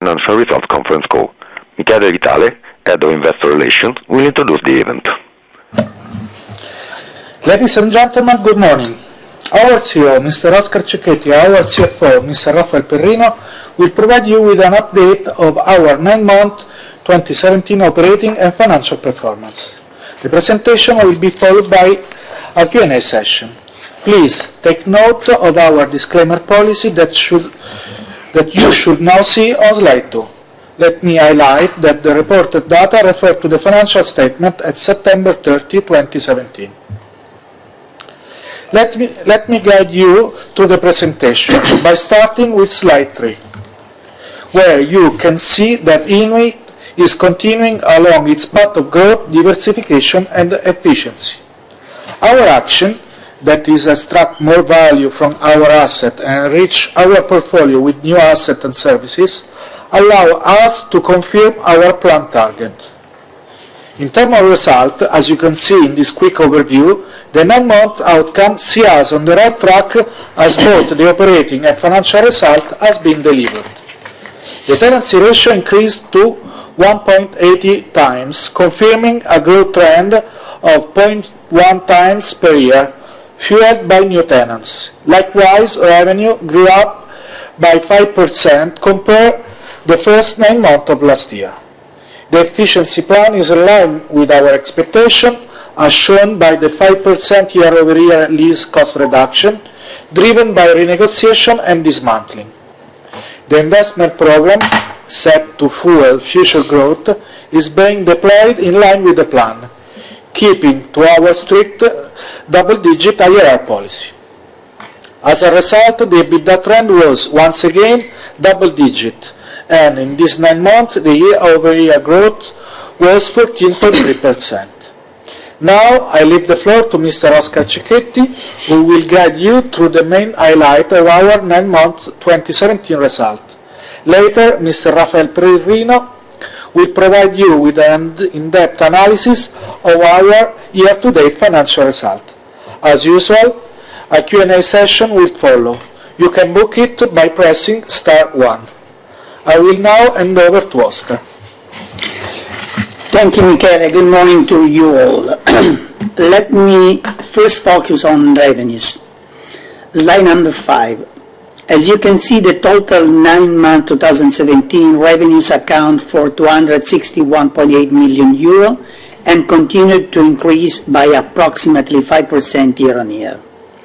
financial results conference call. Michele Vitale, Head of Investor Relations, will introduce the event. Ladies and gentlemen, good morning. Our CEO, Mr. Oscar Cecchetti, our CFO, Mr. Rafael Perrino, will provide you with an update of our 9-month 2017 operating and financial performance. The presentation will be followed by a Q&A session. Please take note of our disclaimer policy that you should now see on slide 2. Let me highlight that the reported data refer to the financial statement at September 30, 2017. Let me guide you through the presentation by starting with slide 3, where you can see that Inuit is continuing along its path of growth, diversification and efficiency. Our action, that is extract more value from our asset and enrich our portfolio with new assets and services, allow us to confirm our planned target. In terms of result, as you can see in this quick overview, the 9-month outcome sees us on the right track as both the operating and financial result has been delivered. The tenancy ratio increased to 1.80 times, confirming a growth trend of 0.1 times per year, fueled by new tenants. Likewise, revenue grew up by 5% compared to the first 9 months of last year. The efficiency plan is in line with our expectation, as shown by the 5% year-over-year lease cost reduction, driven by renegotiation and dismantling. The investment program, set to fuel future growth, is being deployed in line with the plan, keeping to our strict double-digit IRR policy. As a result, the EBITDA trend was once again double-digit, and in these 9 months, the year-over-year growth was 14.3%. Now, I leave the floor to Mr. Oscar Cecchetti, who will guide you through the main highlight of our 9-month 2017 result. Later, Mr. Rafael Perrino will provide you with an in-depth analysis of our year-to-date financial result. As usual, a Q&A session will follow. You can book it by pressing *1. I will now hand over to Oscar. Thank you, Michele. Good morning to you all. Let me first focus on revenues. Slide number 5. As you can see, the total 9-month 2017 revenues account for €261.8 million and continued to increase by approximately 5% year-on-year.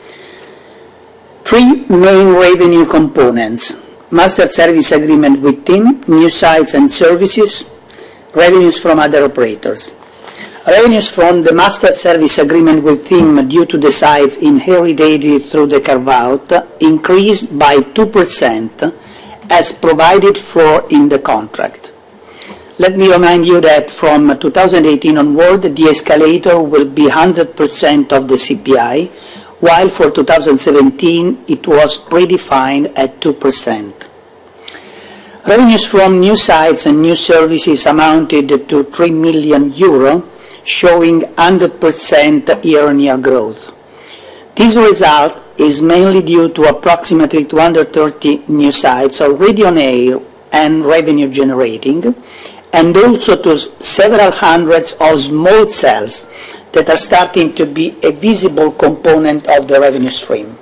3 main revenue components: master service agreement with TIM, new sites and services, revenues from other operators. Revenues from the master service agreement with TIM due to the sites inherited through the carve-out increased by 2% as provided for in the contract. Let me remind you that from 2018 onward, the escalator will be 100% of the CPI, while for 2017 it was predefined at 2%. Revenues from new sites and new services amounted to €3 million, showing 100% year-on-year growth. This result is mainly due to approximately 230 new sites already on air and revenue generating, and also to several hundreds of small cells that are starting to be a visible component of the revenue stream.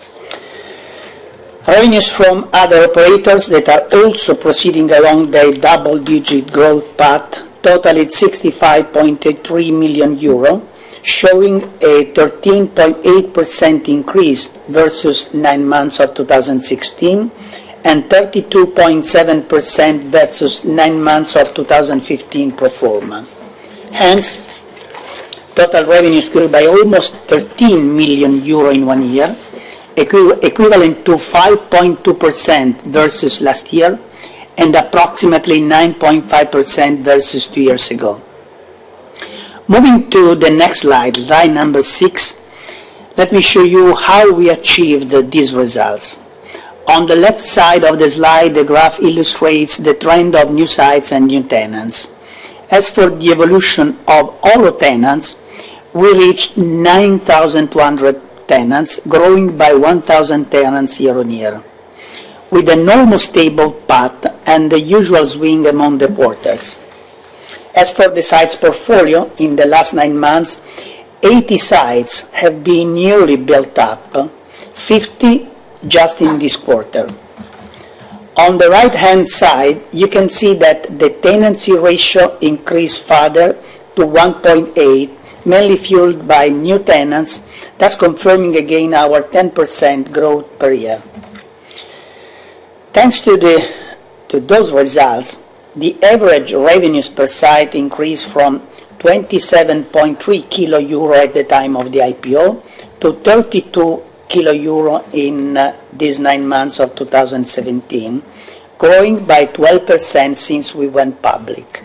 Revenues from other operators that are also proceeding along their double-digit growth path totaled €65.3 million, showing a 13.8% increase versus 9 months of 2016 and 32.7% versus 9 months of 2015 pro forma. Hence, total revenues grew by almost €13 million in 1 year, equivalent to 5.2% versus last year and approximately 9.5% versus 2 years ago. Moving to the next slide, slide number 6, let me show you how we achieved these results. On the left side of the slide, the graph illustrates the trend of new sites and new tenants. As for the evolution of all tenants, we reached 9,200 tenants, growing by 1,000 tenants year-on-year. with an almost stable path and the usual swing among the quarters. As for the sites portfolio, in the last 9 months, 80 sites have been newly built up, 50 just in this quarter. On the right-hand side, you can see that the tenancy ratio increased further to 1.8, mainly fueled by new tenants, thus confirming again our 10% growth per year. Thanks to those results, the average revenues per site increased from 27.3 kilo euro at the time of the IPO to 32 kilo euro in these 9 months of 2017, growing by 12% since we went public.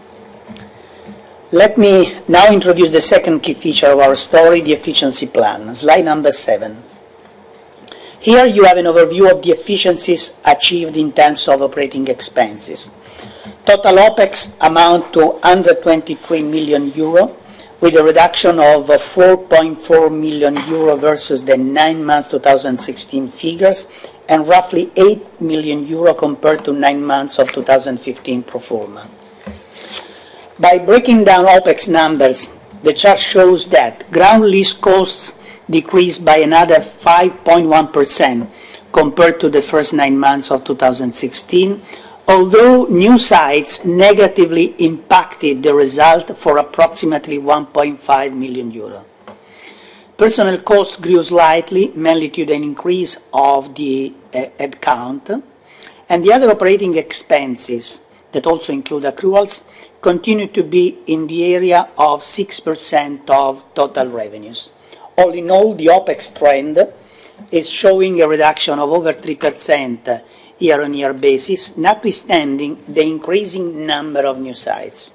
Let me now introduce the second key feature of our story, the efficiency plan. Slide number 7. Here you have an overview of the efficiencies achieved in terms of operating expenses. Total OPEX amount to 123 million euro, with a reduction of 4.4 million euro versus the 9 months 2016 figures, and roughly 8 million euro compared to 9 months of 2015 pro forma. By breaking down OPEX numbers, the chart shows that ground lease costs decreased by another 5.1% compared to the first 9 months of 2016, although new sites negatively impacted the result for approximately 1.5 million euro. Personnel costs grew slightly, mainly due to an increase of the headcount, and the other operating expenses, that also include accruals, continue to be in the area of 6% of total revenues. All in all, the OPEX trend is showing a reduction of over 3% year-on-year basis, notwithstanding the increasing number of new sites.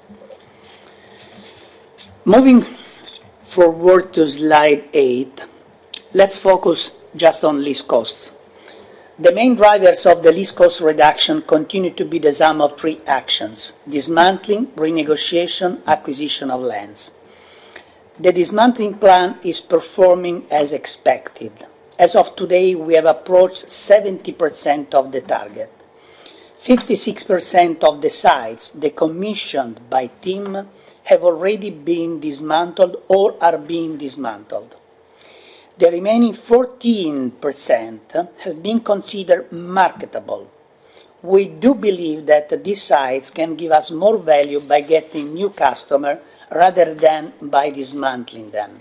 Moving forward to slide 8, let's focus just on lease costs. The main drivers of the lease cost reduction continue to be the sum of 3 actions: dismantling, renegotiation, acquisition of lands. The dismantling plan is performing as expected. As of today, we have approached 70% of the target. 56% of the sites decommissioned by TIM have already been dismantled or are being dismantled. The remaining 14% have been considered marketable. We do believe that these sites can give us more value by getting new customers rather than by dismantling them.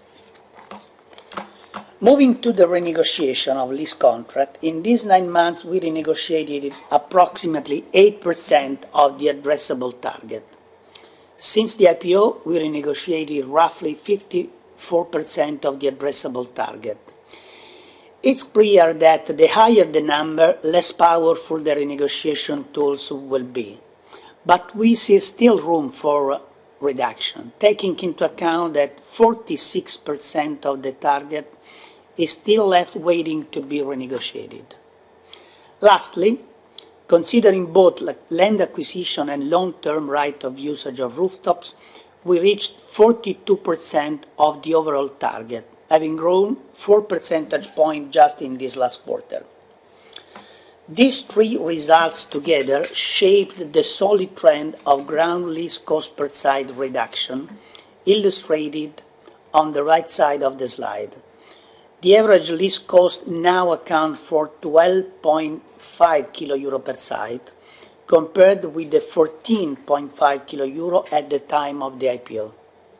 Moving to the renegotiation of lease contract, in these 9 months we renegotiated approximately 8% of the addressable target. Since the IPO, we renegotiated roughly 54% of the addressable target. It's clear that the higher the number, less powerful the renegotiation tools will be. But we see still room for reduction, taking into account that 46% of the target is still left waiting to be renegotiated. Lastly, considering both land acquisition and long-term right of usage of rooftops, we reached 42% of the overall target, having grown 4 percentage points just in this last quarter. These 3 results together shaped the solid trend of ground lease cost per site reduction, illustrated on the right side of the slide. The average lease cost now accounts for 12.5 kilo euro per site, compared with the 14.5 kilo euro at the time of the IPO.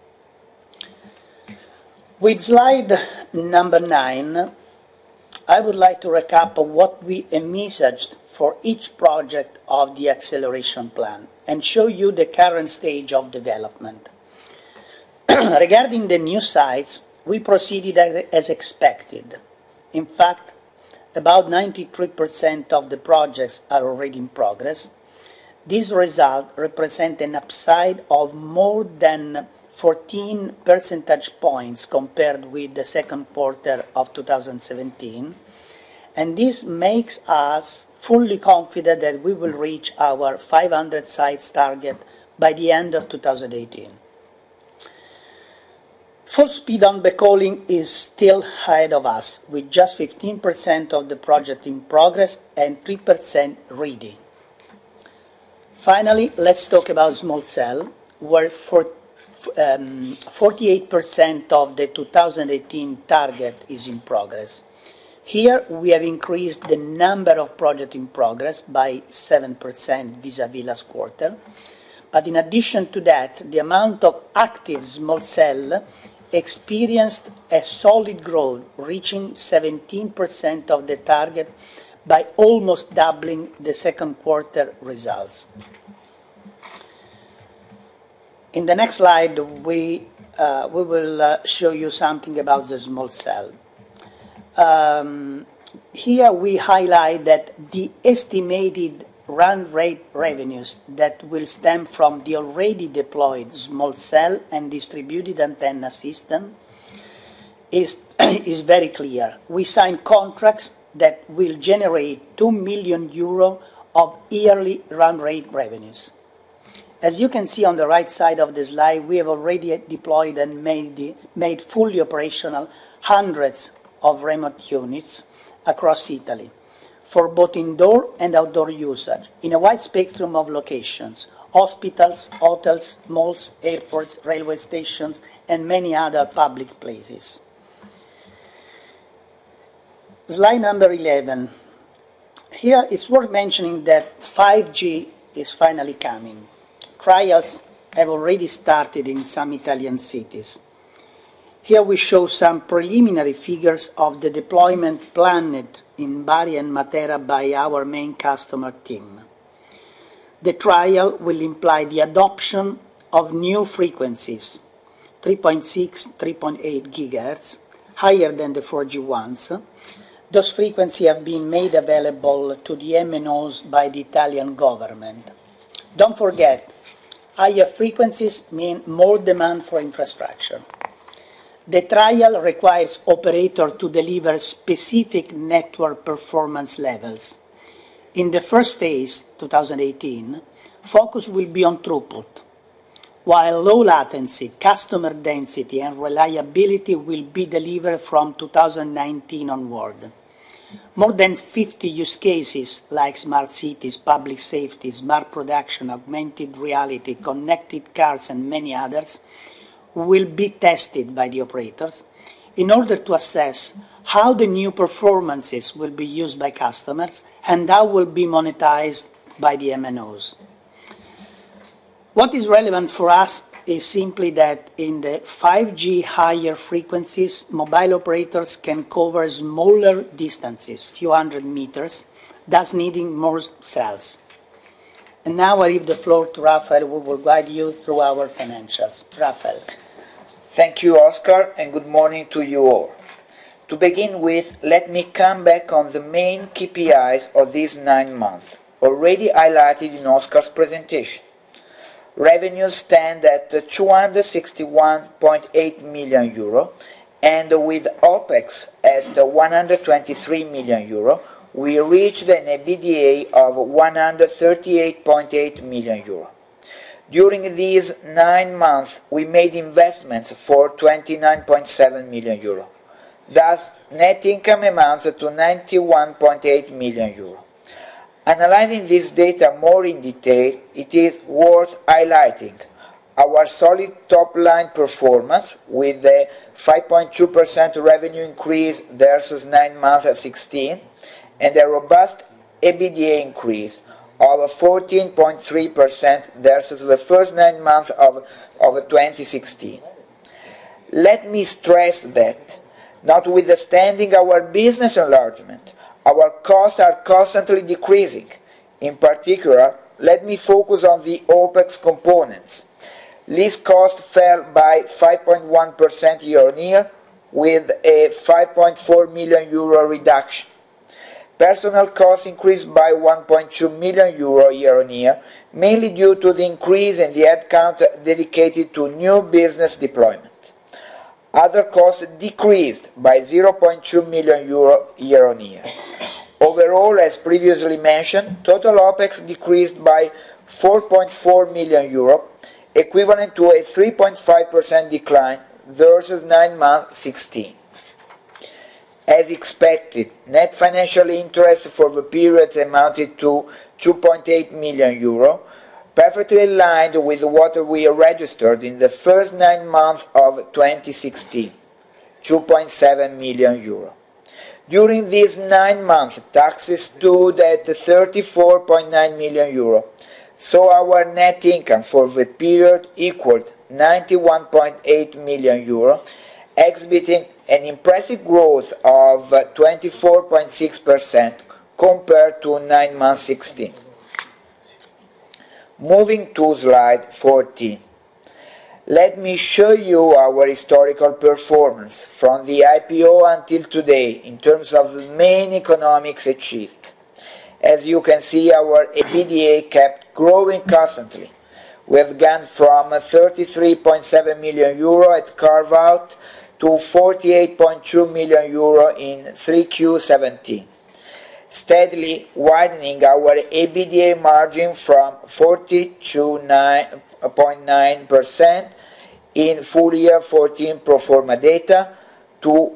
With slide number 9, I would like to recap what we envisaged for each project of the acceleration plan and show you the current stage of development. Regarding the new sites, we proceeded as expected. In fact, about 93% of the projects are already in progress. These results represent an upside of more than 14 percentage points compared with the second quarter of 2017, and this makes us fully confident that we will reach our 500 sites target by the end of 2018. Full speed on backhauling is still ahead of us, with just 15% of the project in progress and 3% ready. Finally, let's talk about small cell, where 48% of the 2018 target is in progress. Here, we have increased the number of projects in progress by 7% vis-à-vis last quarter. But in addition to that, the amount of active small cell experienced a solid growth, reaching 17% of the target by almost doubling the second quarter results. In the next slide, we will show you something about the small cell. Here we highlight that the estimated run rate revenues that will stem from the already deployed small cell and distributed antenna system is very clear. We signed contracts that will generate 2 million euro of yearly run rate revenues. As you can see on the right side of the slide, we have already deployed and made fully operational hundreds of remote units across Italy for both indoor and outdoor usage in a wide spectrum of locations: hospitals, hotels, malls, airports, railway stations, and many other public places. Slide number 11. Here it's worth mentioning that 5G is finally coming. Trials have already started in some Italian cities. Here we show some preliminary figures of the deployment planned in Bari and Matera by our main customer team. The trial will imply the adoption of new frequencies, 3.6, 3.8 GHz, higher than the 4G ones. Those frequencies have been made available to the MNOs by the Italian government. Don't forget, higher frequencies mean more demand for infrastructure. The trial requires operators to deliver specific network performance levels. In the first phase, 2018, focus will be on throughput, while low latency, customer density, and reliability will be delivered from 2019 onward. More than 50 use cases like smart cities, public safety, smart production, augmented reality, connected cars, and many others will be tested by the operators in order to assess how the new performances will be used by customers and how will be monetized by the MNOs. What is relevant for us is simply that in the 5G higher frequencies, mobile operators can cover smaller distances, few hundred meters, thus needing more cells. And now I leave the floor to Rafael, who will guide you through our financials. Rafael. Thank you, Oscar, and good morning to you all. To begin with, let me come back on the main KPIs of these 9 months, already highlighted in Oscar's presentation. Revenues stand at 261.8 million euro, and with OPEX at 123 million euro, we reached an EBITDA of 138.8 million euro. During these 9 months, we made investments for 29.7 million euro. Thus, net income amounts to 91.8 million euro. Analyzing this data more in detail, it is worth highlighting our solid top-line performance with a 5.2% revenue increase versus 9 months of 2016 and a robust EBITDA increase of 14.3% versus the first 9 months of 2016. Let me stress that, notwithstanding our business enlargement, our costs are constantly decreasing. In particular, let me focus on the OPEX components. Lease costs fell by 5.1% year-on-year, with a 5.4 million euro reduction. Personnel costs increased by 1.2 million euro year-on-year, mainly due to the increase in the headcount dedicated to new business deployment. Other costs decreased by 0.2 million euro year-on-year. Overall, as previously mentioned, total OPEX decreased by 4.4 million euro, equivalent to a 3.5% decline versus 9 months 16. As expected, net financial interest for the period amounted to 2.8 million euro, perfectly aligned with what we registered in the first 9 months of 2016, 2.7 million euro. During these 9 months, taxes stood at 34.9 million euro, so our net income for the period equaled 91.8 million euro, exhibiting an impressive growth of 24.6% compared to 9 months 16. Moving to slide 14. Let me show you our historical performance from the IPO until today in terms of the main economics achieved. As you can see, our EBITDA kept growing constantly. We have gone from 33.7 million euro at carve-out to 48.2 million euro in 3Q17, steadily widening our EBITDA margin from 40 to 9.9% in full year 14 pro forma data to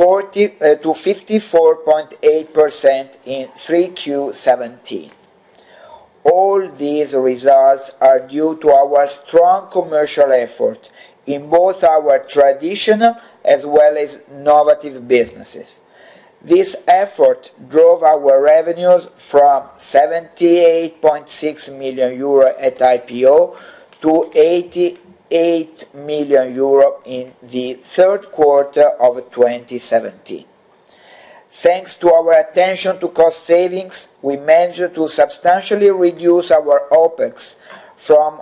54.8% in 3Q17. All these results are due to our strong commercial effort in both our traditional as well as innovative businesses. This effort drove our revenues from 78.6 million euro at IPO to 88 million euro in the third quarter of 2017. Thanks to our attention to cost savings, we managed to substantially reduce our OPEX from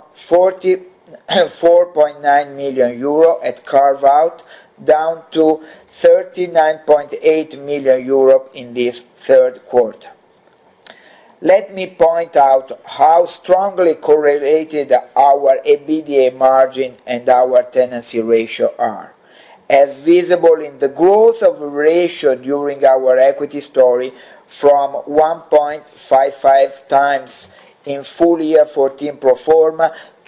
44.9 million euro at carve-out down to 39.8 million euro in this third quarter. Let me point out how strongly correlated our EBITDA margin and our tenancy ratio are, as visible in the growth of the ratio during our equity story from 1.55 times in full year 14 pro forma to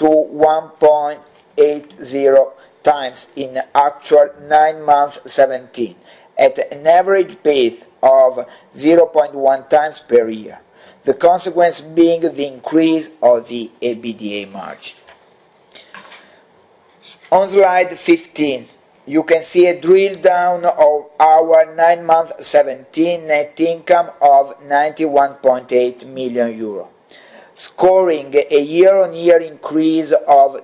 1.80 times in actual 9 months 17, at an average pace of 0.1 times per year, the consequence being the increase of the EBITDA margin. On slide 15, you can see a drill down of our 9 months 17 net income of 91.8 million euro, scoring a year-on-year increase of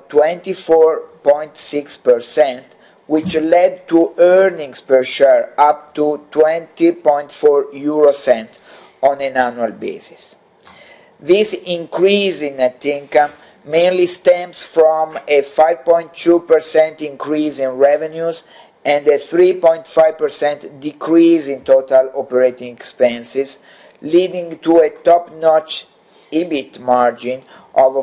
24.6%, which led to earnings per share up to 20.4 euro cents on an annual basis. This increase in net income mainly stems from a 5.2% increase in revenues and a 3.5% decrease in total operating expenses, leading to a top-notch EBIT margin of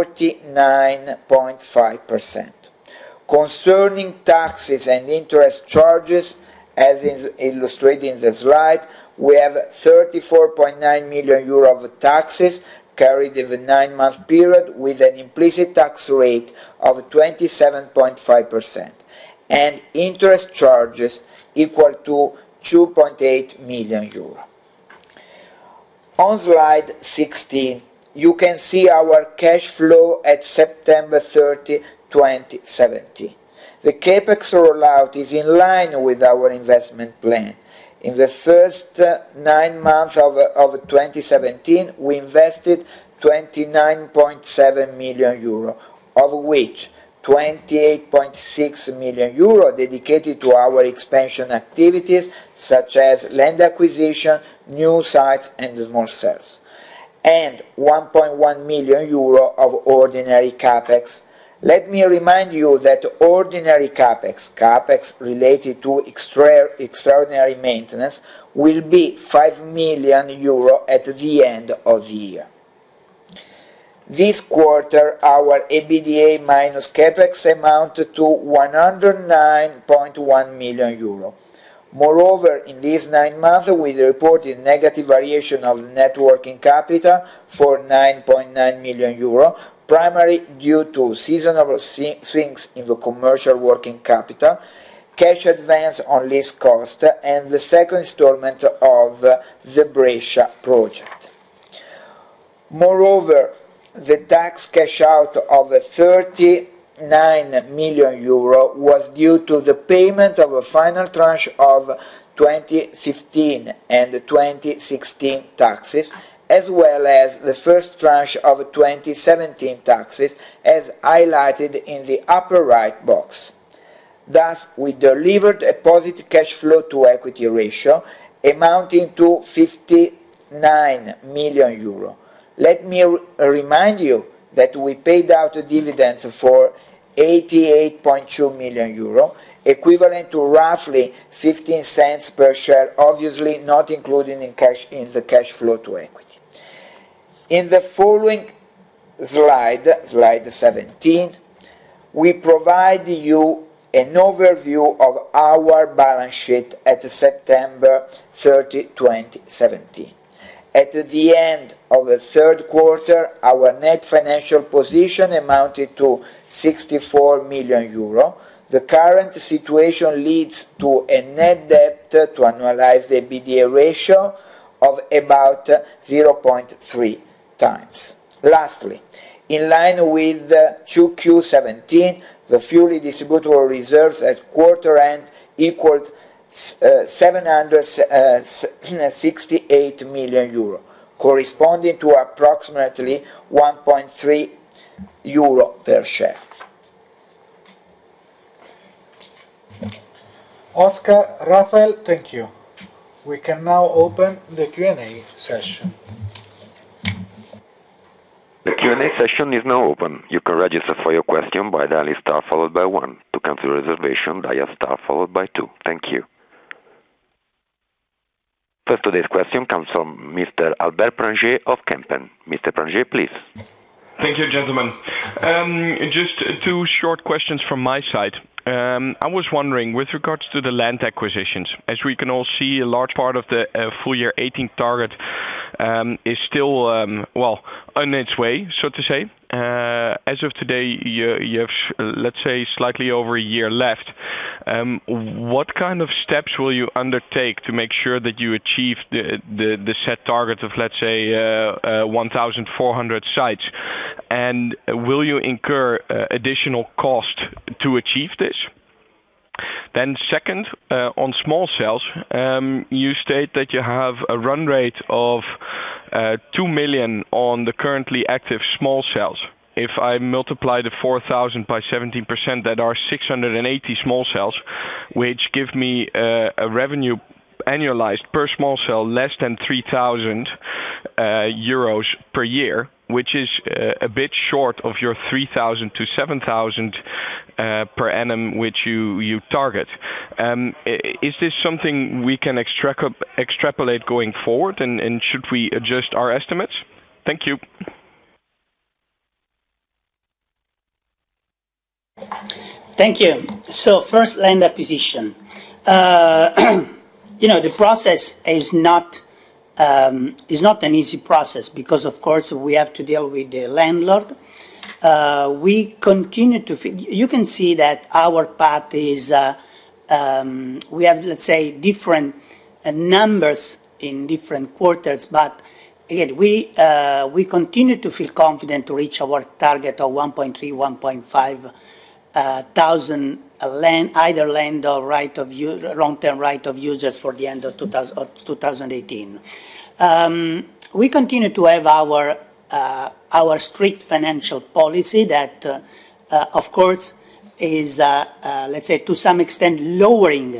49.5%. Concerning taxes and interest charges, as is illustrated in the slide, we have 34.9 million euro of taxes carried in the 9-month period with an implicit tax rate of 27.5% and interest charges equal to 2.8 million euro. On slide 16, you can see our cash flow at September 30, 2017. The CAPEX rollout is in line with our investment plan. In the first 9 months of 2017, we invested 29.7 million euro, of which 28.6 million euro dedicated to our expansion activities such as land acquisition, new sites and small cells, and 1.1 million euro of ordinary CAPEX. Let me remind you that ordinary CAPEX related to extraordinary maintenance, will be 5 million euro at the end of the year. This quarter, our EBITDA minus CAPEX amounted to 109.1 million euro, Moreover, in these 9 months, we reported negative variation of the net working capital for 9.9 million euro, primarily due to seasonal swings in the commercial working capital, cash advance on lease cost, and the second installment of the Brescia project. Moreover, the tax cash out of 39 million euro was due to the payment of a final tranche of 2015 and 2016 taxes, as well as the first tranche of 2017 taxes, as highlighted in the upper right box. Thus, we delivered a positive cash flow to equity ratio amounting to 59 million euro. Let me remind you that we paid out dividends for 88.2 million euro, equivalent to roughly 15 cents per share, obviously not included in the cash flow to equity. In the following slide 17, we provide you an overview of our balance sheet at September 30, 2017. At the end of the third quarter, our net financial position amounted to 64 million euro. The current situation leads to a net debt to annualized EBITDA ratio of about 0.3 times. Lastly, in line with 2Q17, the fully distributable reserves at quarter end equaled 768 million euro, corresponding to approximately 1.3 euro per share. Oscar, Rafael, thank you. We can now open the Q&A session. The Q&A session is now open. You can register for your question by dialing star followed by 1. To cancel reservation, dial star followed by 2. Thank you. First, today's question comes from Mr. Albert Pranger of Kempen. Mr. Pranger, please. Thank you, gentlemen. Just two short questions from my side. I was wondering, with regards to the land acquisitions, as we can all see, a large part of the full year 18 target is still, on its way, so to say. As of today, you have, let's say, slightly over a year left. What kind of steps will you undertake to make sure that you achieve the set target of, let's say, 1,400 sites? And will you incur additional cost to achieve this? Then second, on small cells, you state that you have a run rate of 2 million on the currently active small cells. If I multiply the 4,000 by 17%, that are 680 small cells, which give me a revenue annualized per small cell less than 3,000 euros per year, which is a bit short of your 3,000 to 7,000 per annum, which you target. Is this something we can extrapolate going forward, and should we adjust our estimates? Thank you. Thank you. So first, land acquisition. The process is not an easy process because, of course, we have to deal with the landlord. We continue to. You can see that our path is. We have, let's say, different numbers in different quarters, but again, we continue to feel confident to reach our target of 1.3, 1.5 thousand either land or long-term right of users for the end of 2018. We continue to have our strict financial policy that, of course, is let's say to some extent lowering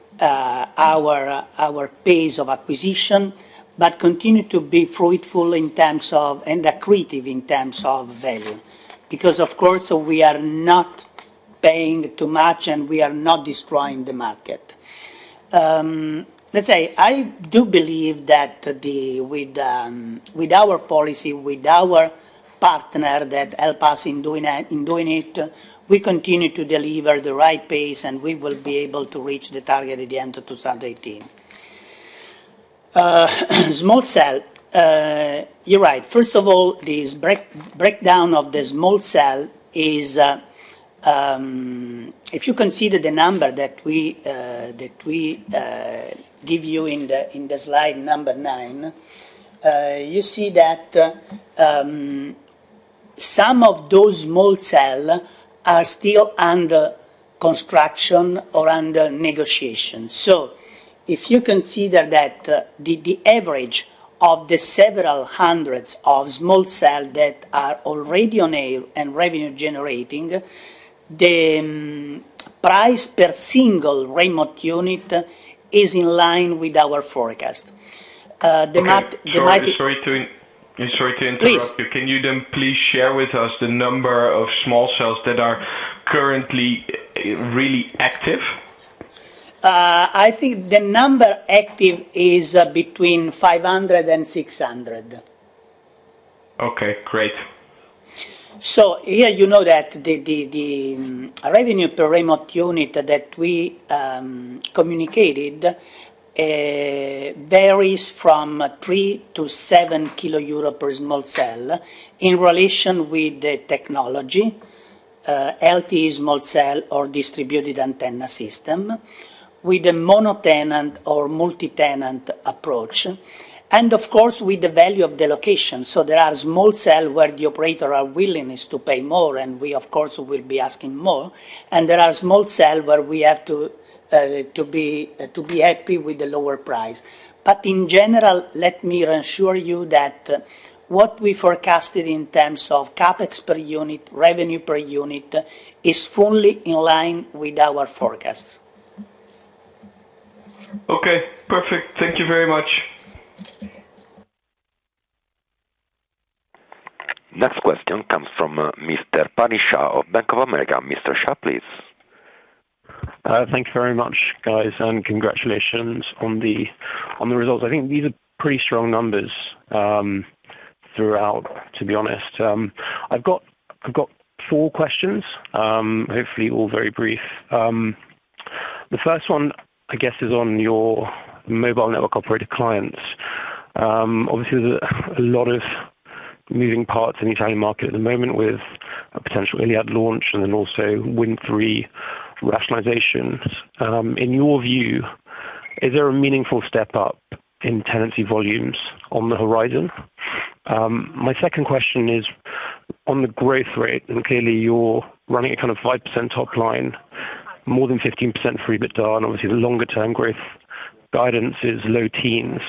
our pace of acquisition, but continue to be fruitful in terms of and accretive in terms of value, because of course we are not paying too much and we are not destroying the market. Let's say I do believe that with our policy, with our partner that help us in doing it. We continue to deliver the right pace, and we will be able to reach the target at the end of 2018. Small cell, you're right. First of all, this breakdown of the small cell is, if you consider the number that we give you in the slide number 9, you see that some of those small cells are still under construction or under negotiation. So if you consider that the average of the several hundreds of small cells that are already on air and revenue generating, the price per single remote unit is in line with our forecast. Sorry to interrupt please. you. Can you then please share with us the number of small cells that are currently really active? I think the number active is between 500 and 600. Okay, great. So here you know that the revenue per remote unit that we communicated varies from 3 to 7 kilo euro per small cell in relation with the technology, LTE small cell or distributed antenna system, with a mono-tenant or multi-tenant approach, and of course with the value of the location. So there are small cells where the operator are willingness to pay more, and we of course will be asking more, and there are small cells where we have to be happy with the lower price. But in general, let me reassure you that what we forecasted in terms of capex per unit, revenue per unit, is fully in line with our forecasts. Okay, perfect. Thank you very much. Next question comes from Mr. Pani Shah of Bank of America. Mr. Shah, please. Thank you very much, guys, and congratulations on the results. I think these are pretty strong numbers throughout, to be honest. I've got 4 questions, hopefully all very brief. The first one, I guess, is on your mobile network operator clients. Obviously, there's a lot of moving parts in the Italian market at the moment with a potential Iliad launch and then also Wind3 rationalizations. In your view, is there a meaningful step up in tenancy volumes on the horizon? My second question is on the growth rate, and clearly you're running a kind of 5% top line, more than 15% for EBITDA, and obviously the longer term growth guidance is low teens.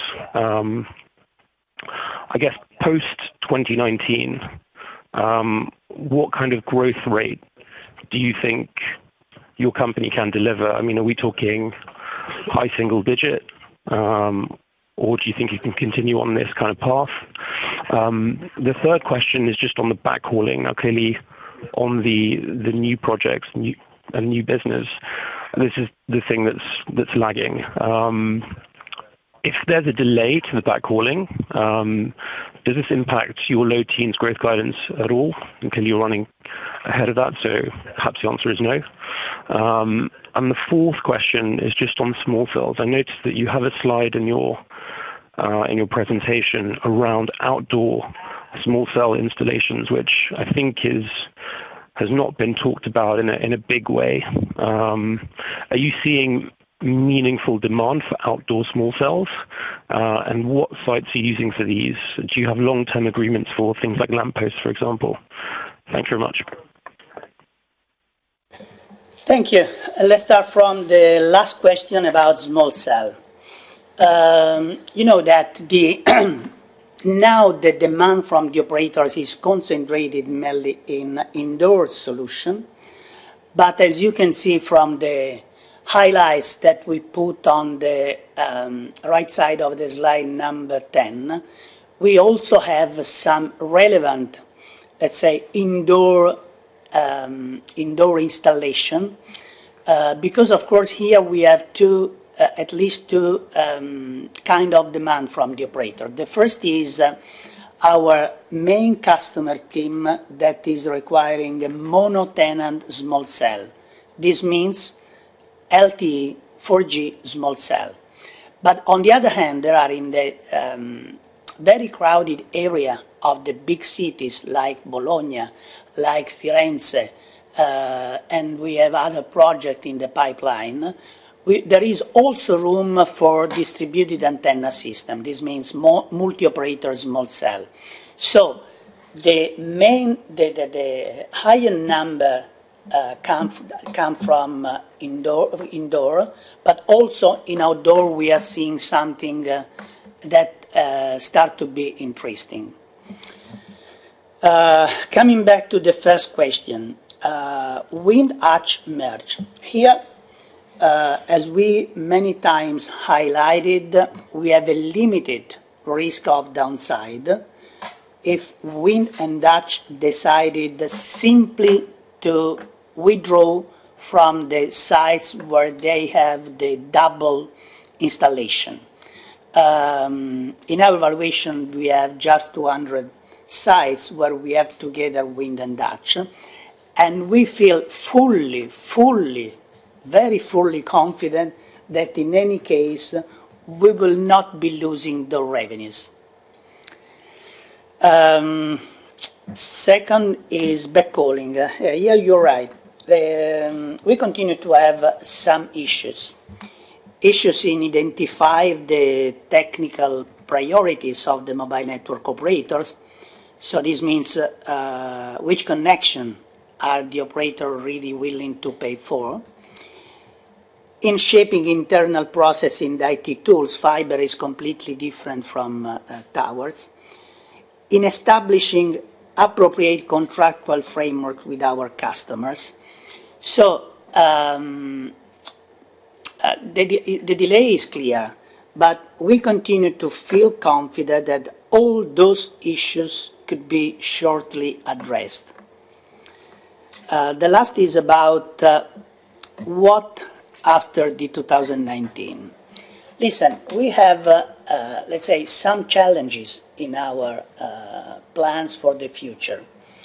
I guess post 2019, what kind of growth rate do you think your company can deliver? I mean, are we talking high single digit, or do you think you can continue on this kind of path? The third question is just on the backhauling. Now, clearly on the new projects and new business, this is the thing that's lagging. If there's a delay to the backhauling, does this impact your low teens growth guidance at all? And clearly you're running ahead of that, so perhaps the answer is no. And the fourth question is just on small cells. I noticed that you have a slide in your presentation around outdoor small cell installations, which I think has not been talked about in a big way. Are you seeing meaningful demand for outdoor small cells? And what sites are you using for these? Do you have long-term agreements for things like lampposts, for example? Thank you very much. Thank you. Let's start from the last question about small cell. You know that now the demand from the operators is concentrated mainly in indoor solution, but as you can see from the highlights that we put on the right side of the slide number 10, we also have some relevant, let's say, indoor installation, because of course here we have at least two kind of demand from the operator. The first is our main customer team that is requiring a mono-tenant small cell. This means LTE 4G small cell. But on the other hand, there are in the very crowded area of the big cities like Bologna, like Firenze, and we have other projects in the pipeline. There is also room for distributed antenna system. This means multi-operator small cell. So the higher number come from indoor, but also in outdoor we are seeing something that start to be interesting. Coming back to the first question, Wind-Hutch merge. Here, as we many times highlighted, we have a limited risk of downside if Wind and Hutch decided simply to withdraw from the sites where they have the double installation. In our evaluation, we have just 200 sites where we have together Wind and Hutch, and we feel very fully confident that in any case we will not be losing the revenues. Second is backhauling. Yeah, you're right. We continue to have some issues. Issues in identifying the technical priorities of the mobile network operators. So this means which connection are the operator really willing to pay for. In shaping internal process in the IT tools, fiber is completely different from towers. In establishing appropriate contractual framework with our customers. So the delay is clear, but we continue to feel confident that all those issues could be shortly addressed. The last is about what after the 2019. Listen, we have, let's say, some challenges in our plans for the future.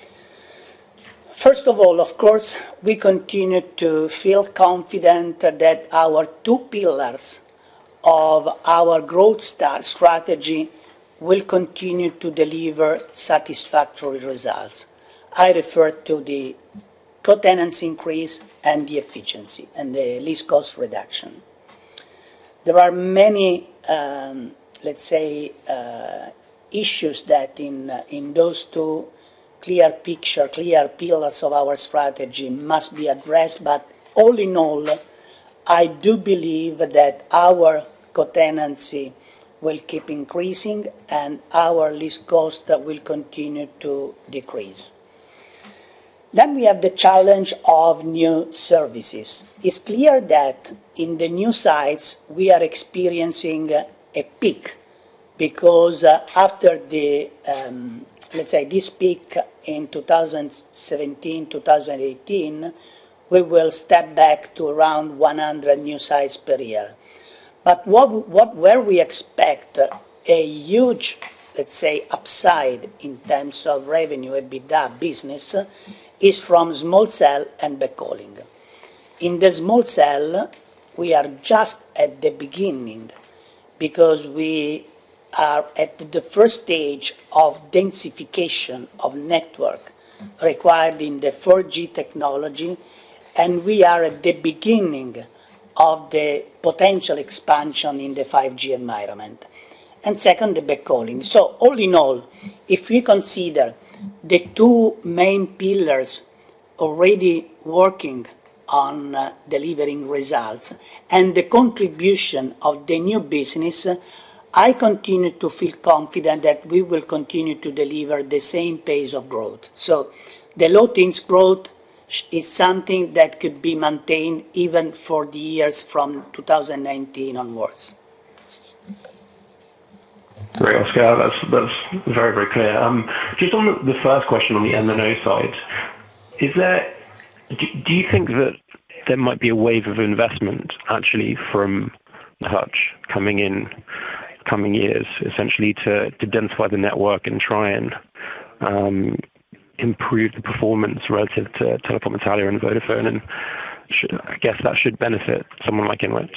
First of all, of course, we continue to feel confident that our two pillars of our growth strategy will continue to deliver satisfactory results. I refer to the co-tenancy increase and the efficiency and the lease cost reduction. There are many, let's say, issues that in those two clear pillars of our strategy must be addressed, but all in all, I do believe that our co-tenancy will keep increasing and our lease cost will continue to decrease. Then we have the challenge of new services. It's clear that in the new sites we are experiencing a peak because after the, let's say, this peak in 2017, 2018, we will step back to around 100 new sites per year. But where we expect a huge, let's say, upside in terms of revenue, EBITDA business, is from small cell and backhauling. In the small cell, we are just at the beginning because we are at the first stage of densification of network required in the 4G technology, and we are at the beginning of the potential expansion in the 5G environment. And second, the backhauling. So all in all, if we consider the two main pillars already working on delivering results and the contribution of the new business, I continue to feel confident that we will continue to deliver the same pace of growth. So the low teens growth is something that could be maintained even for the years from 2019 onwards. Great, Oscar. That's very, very clear. Just on the first question on the MNO side, do you think that there might be a wave of investment actually from Hutch coming in coming years, essentially to densify the network and try and improve the performance relative to Telecom Italia and Vodafone, and I guess that should benefit someone like INWIT.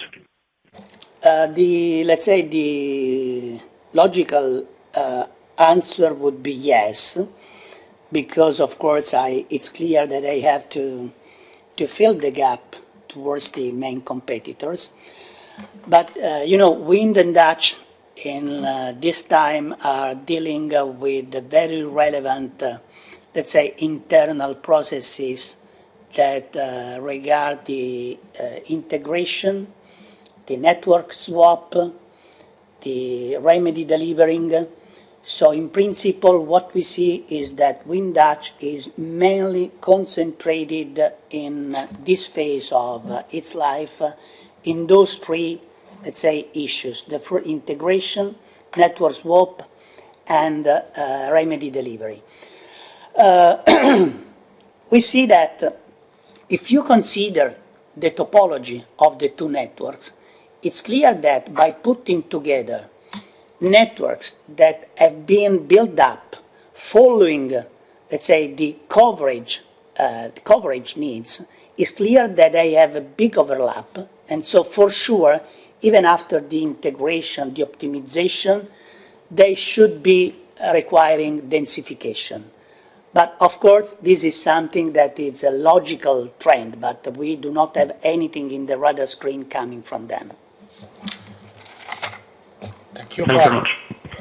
Let's say the logical answer would be yes, because of course it's clear that I have to fill the gap towards the main competitors. But Wind and Dutch in this time are dealing with very relevant, let's say, internal processes that regard the integration, the network swap, the remedy delivering. So in principle, what we see is that Wind Dutch is mainly concentrated in this phase of its life in those three, let's say, issues: the integration, network swap, and remedy delivery. We see that if you consider the topology of the two networks, it's clear that by putting together networks that have been built up following, let's say, the coverage needs, it's clear that they have a big overlap. And so for sure, even after the integration, the optimization, they should be requiring densification. But of course, this is something that is a logical trend, but we do not have anything in the radar screen coming from them. Thank you, Thanks very much.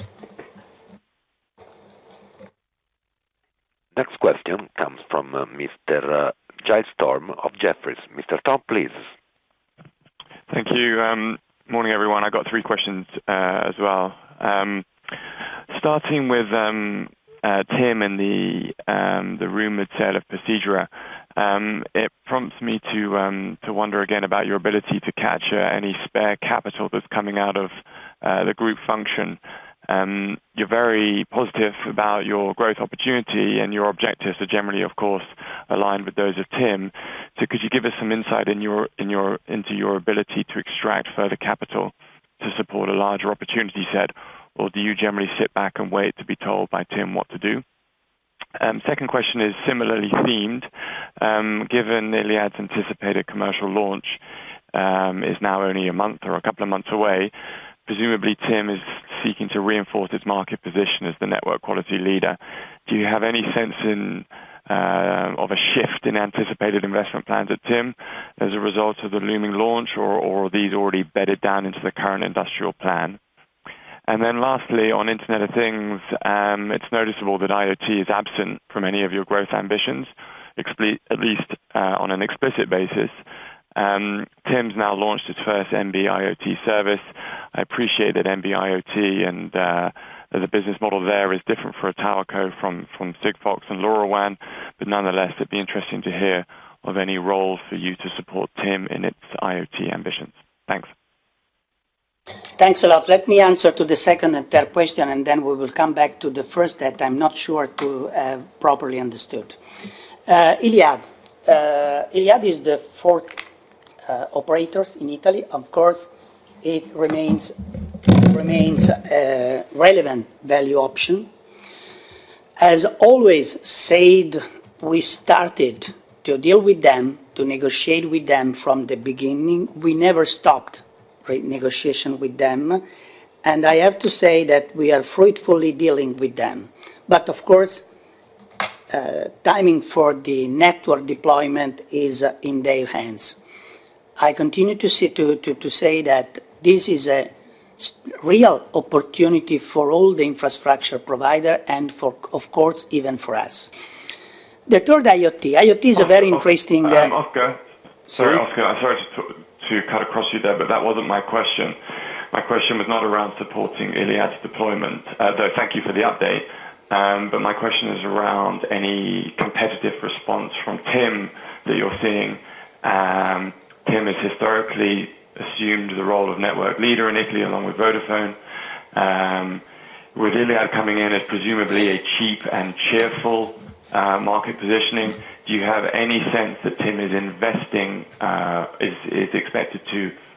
Next question comes from Mr. Giles Storm of Jefferies. Mr. Storm, please. Thank you. Morning, everyone. I got three questions as well. Starting with Tim and the rumored sale of Prosedura. It prompts me to wonder again about your ability to capture any spare capital that's coming out of the group function. You're very positive about your growth opportunity, and your objectives are generally, of course, aligned with those of Tim. So could you give us some insight into your ability to extract further capital to support a larger opportunity set, or do you generally sit back and wait to be told by Tim what to do? Second question is similarly themed. Given Iliad's anticipated commercial launch is now only a month or a couple of months away, presumably Tim is seeking to reinforce its market position as the network quality leader. Do you have any sense of a shift in anticipated investment plans at Tim as a result of the looming launch, or are these already bedded down into the current industrial plan? And then lastly, on Internet of Things, it's noticeable that IoT is absent from any of your growth ambitions, at least on an explicit basis. Tim's now launched its first NB-IoT service. I appreciate that NB-IoT and the business model there is different for a TowerCo from Sigfox and LoRaWAN, but nonetheless, it'd be interesting to hear of any role for you to support Tim in its IoT ambitions. Thanks. Thanks a lot. Let me answer to the second and third question, and then we will come back to the first that I'm not sure to have properly understood. Iliad. Iliad is the fourth operators in Italy. Of course, it remains a relevant value option. As always said, we started to deal with them, to negotiate with them from the beginning. We never stopped negotiation with them, and I have to say that we are fruitfully dealing with them. But of course, timing for the network deployment is in their hands. I continue to say that this is a real opportunity for all the infrastructure provider and for, of course, even for us. The third IoT. IoT is a very interesting. Oscar. Sorry, Oscar. I'm sorry to cut across you there, but that wasn't my question. My question was not around supporting Iliad's deployment, though thank you for the update. But my question is around any competitive response from Tim that you're seeing. Tim has historically assumed the role of network leader in Italy along with Vodafone. With Iliad coming in as presumably a cheap and cheerful market positioning, do you have any sense that Tim is investing, is expected to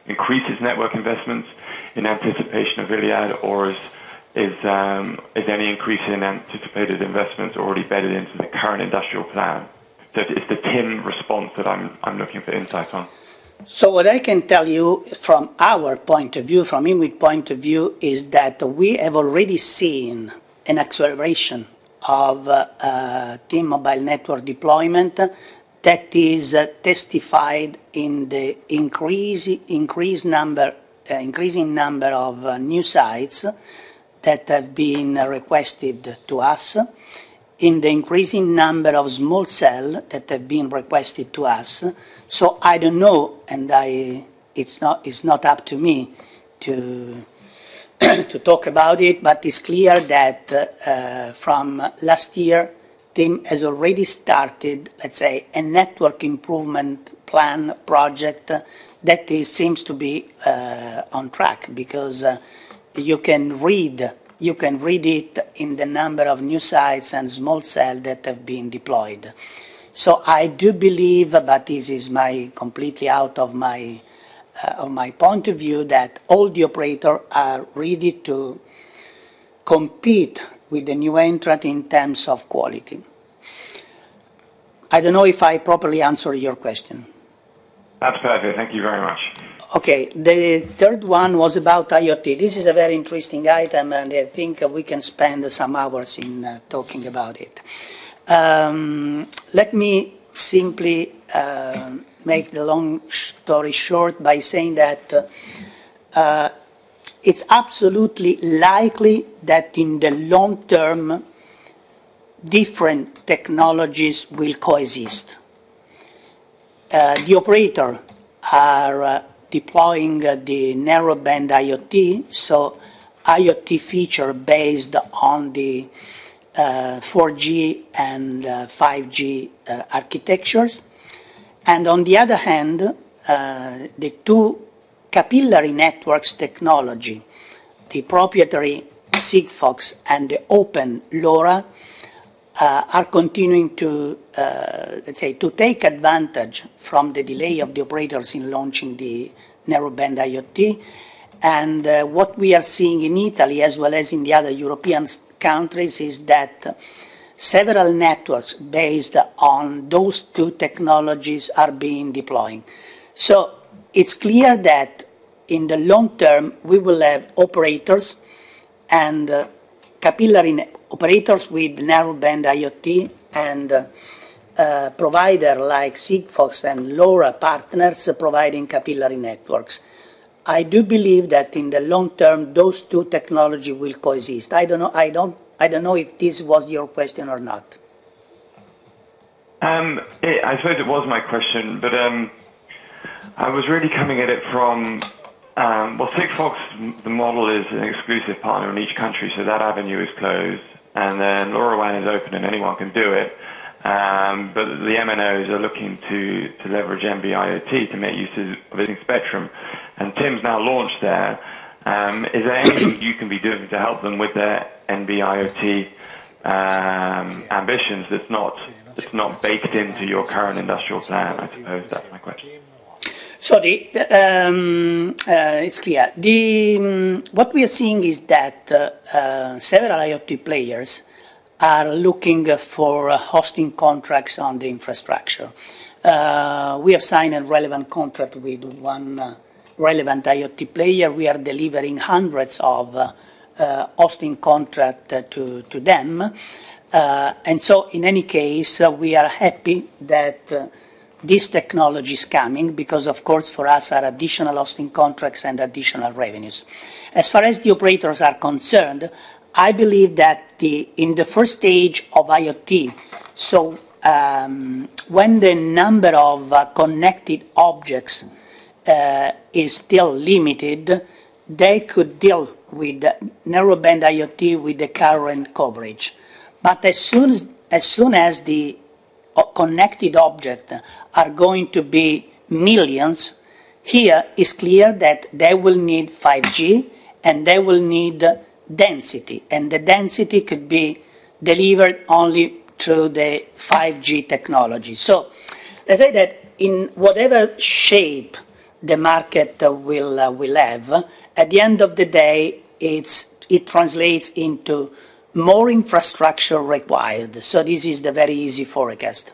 increase its network investments in anticipation of Iliad, or is any increase in anticipated investments already bedded into the current industrial plan? So it's the TIM response that I'm looking for insight on. So what I can tell you from our point of view, from INWIT point of view, is that we have already seen an acceleration of TIM mobile network deployment that is testified in the increasing number of new sites that have been requested to us, in the increasing number of small cell that have been requested to us. So I don't know, and it's not up to me to to talk about it, but it's clear that from last year, TIM has already started, let's say, a network improvement plan project that seems to be on track, because you can read it in the number of new sites and small cell that have been deployed. So I do believe, but this is completely out of my point of view, that all the operators are ready to compete with the new entrant in terms of quality. I don't know if I properly answered your question. That's perfect. Thank you very much. Okay, the third one was about IoT. This is a very interesting item, and I think we can spend some hours in talking about it. Let me simply make the long story short by saying that it's absolutely likely that in the long term, different technologies will coexist. The operator are deploying the narrowband IoT, so IoT feature based on the 4G and 5G architectures. And on the other hand, the two capillary networks technology, the proprietary Sigfox and the open LoRa, are continuing to, let's say, to take advantage from the delay of the operators in launching the narrowband IoT. And what we are seeing in Italy, as well as in the other European countries, is that several networks based on those two technologies are being deployed. So it's clear that in the long term, we will have operators and capillary operators with narrowband IoT and provider like Sigfox and LoRa partners providing capillary networks. I do believe that in the long term, those two technologies will coexist. I don't know if this was your question or not. I suppose it was my question, but I was really coming at it from, Sigfox, the model is an exclusive partner in each country, so that avenue is closed. And then LoRaWAN is open and anyone can do it. But the MNOs are looking to leverage NB-IoT to make use of its spectrum. And TIM's now launched there. Is there anything you can be doing to help them with their NB-IoT ambitions that's not baked into your current industrial plan? I suppose that's my question. So it's clear. What we are seeing is that several IoT players are looking for hosting contracts on the infrastructure. We have signed a relevant contract with one relevant IoT player. We are delivering hundreds of hosting contracts to them. And so in any case, we are happy that this technology is coming because, of course, for us are additional hosting contracts and additional revenues. As far as the operators are concerned, I believe that in the first stage of IoT, so when the number of connected objects is still limited, they could deal with narrowband IoT with the current coverage. But as soon as the connected objects are going to be millions, here is clear that they will need 5G and they will need density, and the density could be delivered only through the 5G technology. So let's say that in whatever shape the market will have. At the end of the day, it translates into more infrastructure required. So this is the very easy forecast.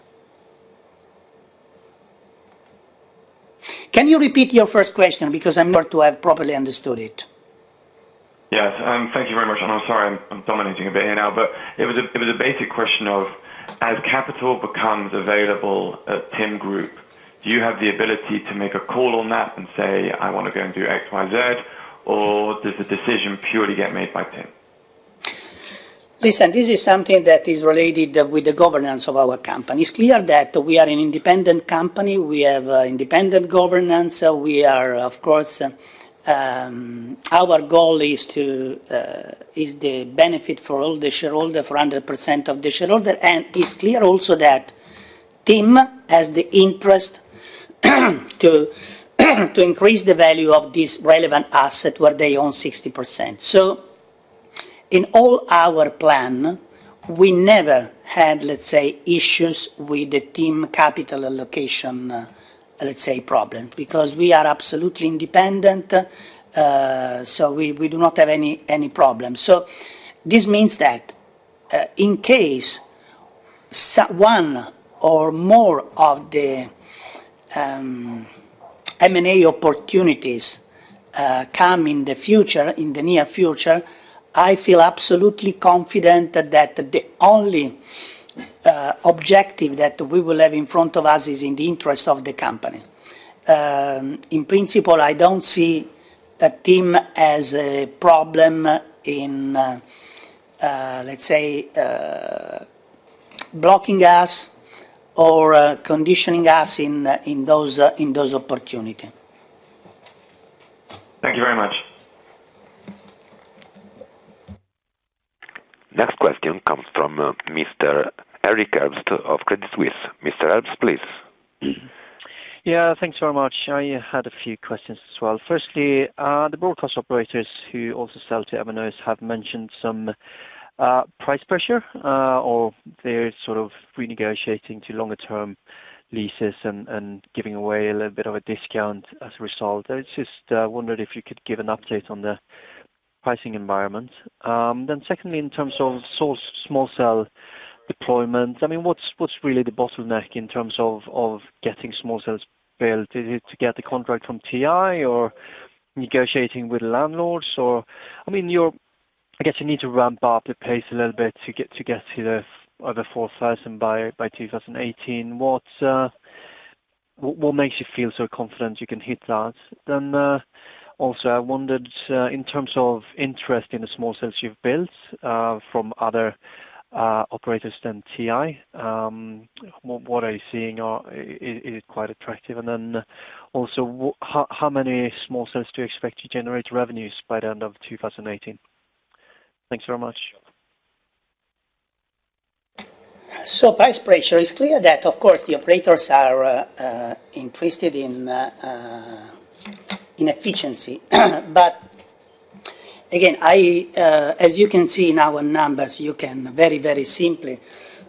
Can you repeat your first question, because I'm not to have properly understood it? Yes, thank you very much. And I'm sorry, I'm dominating a bit here now, but it was a basic question of, as capital becomes available at TIM Group, do you have the ability to make a call on that and say, I want to go and do X, Y, Z, or does the decision purely get made by TIM? Listen, this is something that is related with the governance of our company. It's clear that we are an independent company. We have independent governance. We are, of course, our goal is the benefit for all the shareholder, for 100% of the shareholder, and it's clear also that TIM has the interest to increase the value of this relevant asset where they own 60%. So in all our plan, we never had, let's say, issues with the TIM capital allocation, let's say, problems, because we are absolutely independent, so we do not have any problem. So this means that in case one or more of the M&A opportunities come in the future, in the near future, I feel absolutely confident that the only objective that we will have in front of us is in the interest of the company. In principle, I don't see a TIM as a problem in, let's say, blocking us or conditioning us in those opportunities. Thank you very much. Next question comes from Mr. Eric Herbst of Credit Suisse. Mr. Herbst, please. Yeah, thanks very much. I had a few questions as well. Firstly, the broadcast operators who also sell to MNOs have mentioned some price pressure, or they're sort of renegotiating to longer-term leases and giving away a little bit of a discount as a result. I just wondered if you could give an update on the pricing environment. Then secondly, in terms of small cell deployment, I mean, what's really the bottleneck in terms of getting small cells built? Is it to get the contract from TI or negotiating with landlords? Or, I mean, I guess you need to ramp up the pace a little bit to get to the over 4,000 by 2018. What makes you feel so confident you can hit that? Then also, I wondered in terms of interest in the small cells you've built from other operators than TI, what are you seeing? Is it quite attractive? And then also, how many small cells do you expect to generate revenues by the end of 2018? Thanks very much. So price pressure, is clear that, of course, the operators are interested in efficiency. But again, as you can see in our numbers, you can very, very simply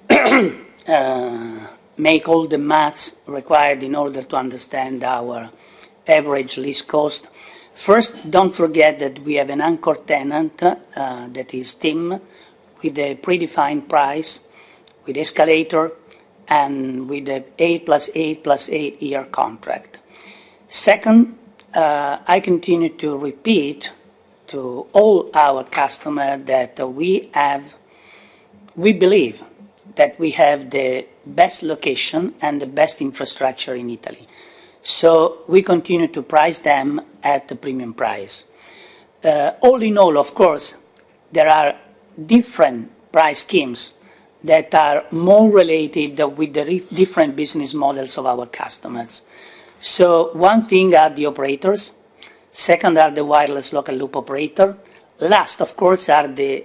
make all the maths required in order to understand our average lease cost. First, don't forget that we have an anchor tenant that is TIM with a predefined price, with escalator, and with a 8 + 8 + 8 year contract. Second, I continue to repeat to all our customers that we believe that we have the best location and the best infrastructure in Italy. So we continue to price them at the premium price. All in all, of course, there are different price schemes that are more related with the different business models of our customers. So one thing are the operators, second are the wireless local loop operator, last, of course, are the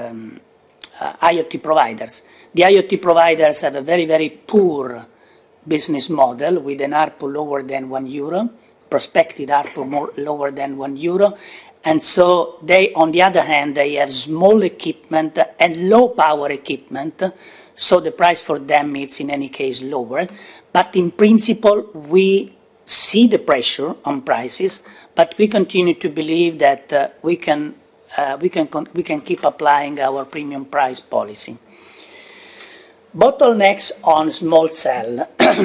IoT providers. The IoT providers have a very, very poor business model with an ARPU lower than €1, prospected ARPU lower than €1, and so they, on the other hand, they have small equipment and low power equipment, so the price for them is in any case lower. But in principle, we see the pressure on prices, but we continue to believe that we can keep applying our premium price policy. Bottlenecks on small cell.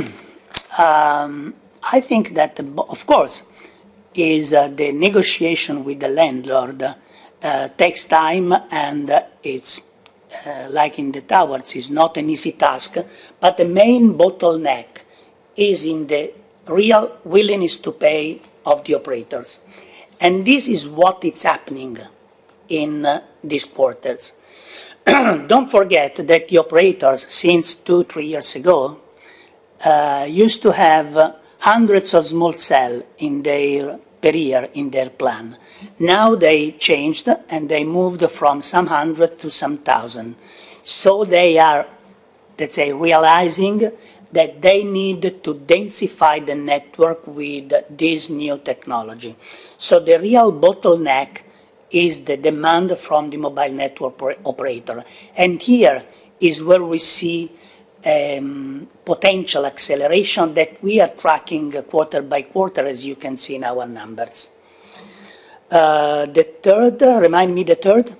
I think that, of course, is the negotiation with the landlord takes time, and it's like in the towers, it's not an easy task, but the main bottleneck is in the real willingness to pay of the operators. And this is what is happening in these quarters. Don't forget that the operators, since 2-3 years ago, used to have hundreds of small cells per year in their plan. Now they changed and they moved from some hundred to some thousand. So they are, let's say, realizing that they need to densify the network with this new technology. So the real bottleneck is the demand from the mobile network operator. And here is where we see potential acceleration that we are tracking quarter by quarter, as you can see in our numbers. The third, remind me the third?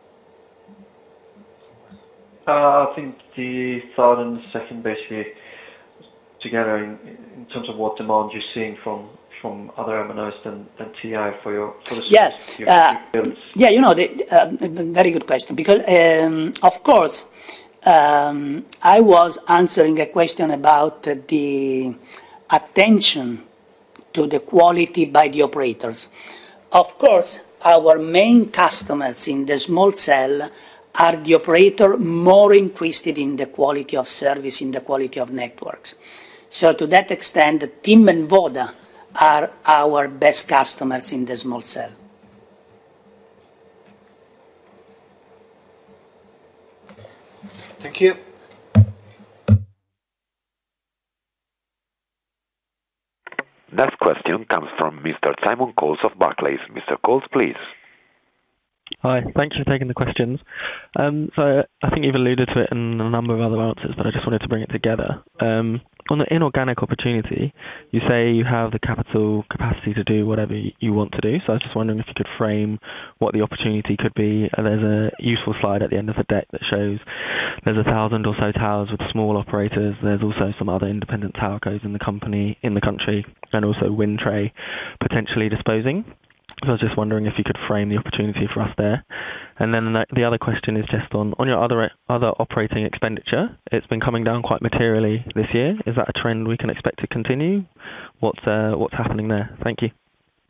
I think the third and the second basically together in terms of what demand you're seeing from other MNOs than TI for the your builds. Yeah, you know, very good question, because of course I was answering a question about the attention to the quality by the operators. Of course, our main customers in the small cell are the operator more interested in the quality of service, in the quality of networks. So to that extent, TIM and Voda are our best customers in the small cell. Thank you. Next question comes from Mr. Simon Coles of Barclays. Mr. Coles, please. Hi, thanks for taking the questions. So I think you've alluded to it in a number of other answers, but I just wanted to bring it together. On the inorganic opportunity, you say you have the capital capacity to do whatever you want to do. So I was just wondering if you could frame what the opportunity could be. There's a useful slide at the end of the deck that shows there's 1,000 or so towers with small operators. There's also some other independent towercos in the country, and also Windtray potentially disposing. So I was just wondering if you could frame the opportunity for us there. And then the other question is just on your other operating expenditure. It's been coming down quite materially this year. Is that a trend we can expect to continue? What's happening there? Thank you.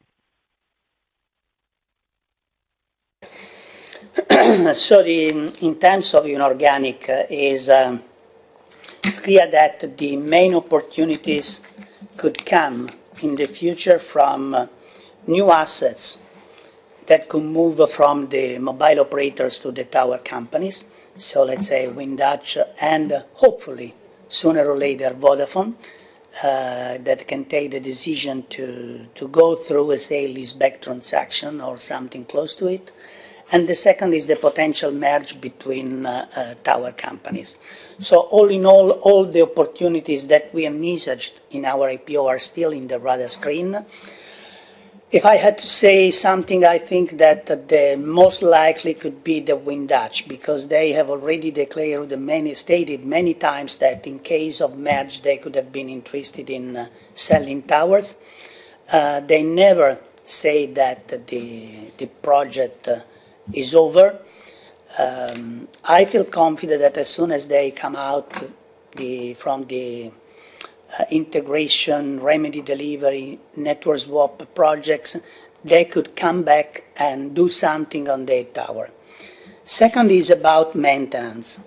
So in terms of inorganic, it's clear that the main opportunities could come in the future from new assets that could move from the mobile operators to the tower companies. So let's say WindTouch and hopefully sooner or later Vodafone that can take the decision to go through a sale-leaseback transaction or something close to it. And the second is the potential merge between tower companies. So all in all the opportunities that we envisaged in our IPO are still in the radar screen. If I had to say something, I think that the most likely could be the WindTouch, because they have already stated many times that in case of merge they could have been interested in selling towers. They never say that the project is over. I feel confident that as soon as they come out from the integration, remedy delivery, network swap projects, they could come back and do something on their tower. Second is about maintenance.